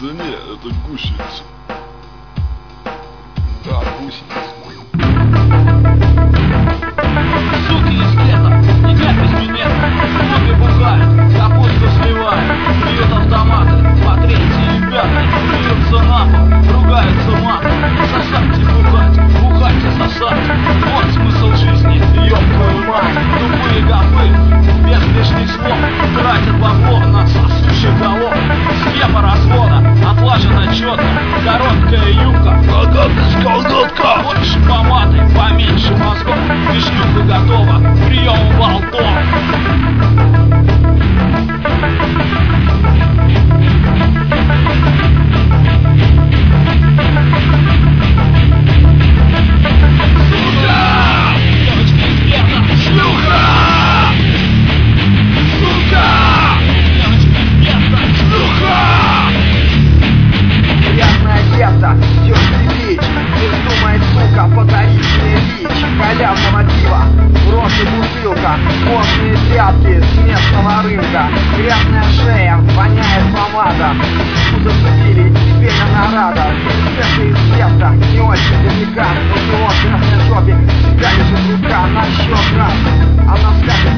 Да не, это гусеница. Да, гусеница. Суки из гетто, едят без минета, в клубе бухают, капусту сливают, бьют автоматы, по третьи ребята, плюются на пол, ругаются матом, сосать и бухать, бухать и сосать. Вот смысл жизни, ёб твою мать, тупые гопы, без лишних слов, тратят бабло на сосущих голов. Схема развода отлажена четко, короткая юбка, колготка, больше помады, поменьше мозгов, вишнюха готова к приему болтов. Халявного пива, в роте бутылка, мощные тряпки с местного рынка, грязная шея, воняет помада, тут зацепили, теперь она рада, рецепты из теста, не очень далека, у него в красной жопе, всегда лежит рука на счет раз, она скажет